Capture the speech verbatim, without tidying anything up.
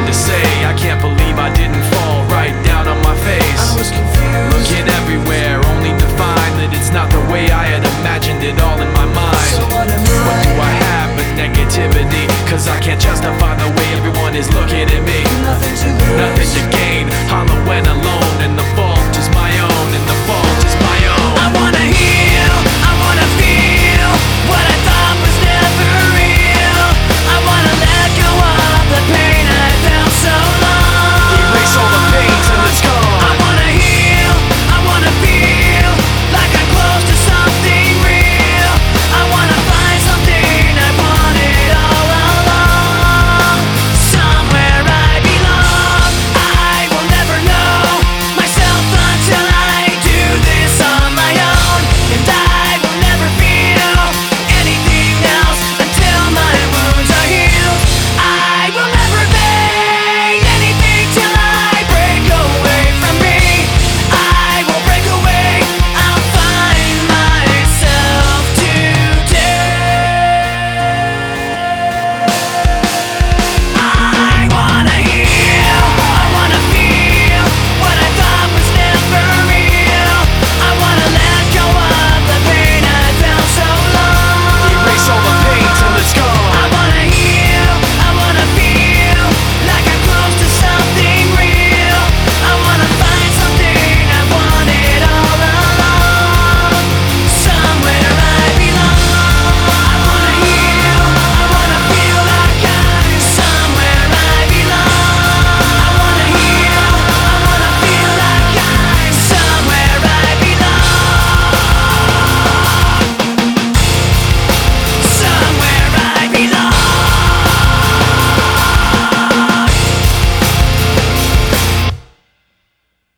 to say. I can't believe I didn't fall right down on my face. I was confused, looking everywhere, only to find that it's not the way I had imagined it all in my mind. so what am What I? do I have but negativity? Cause I can't justify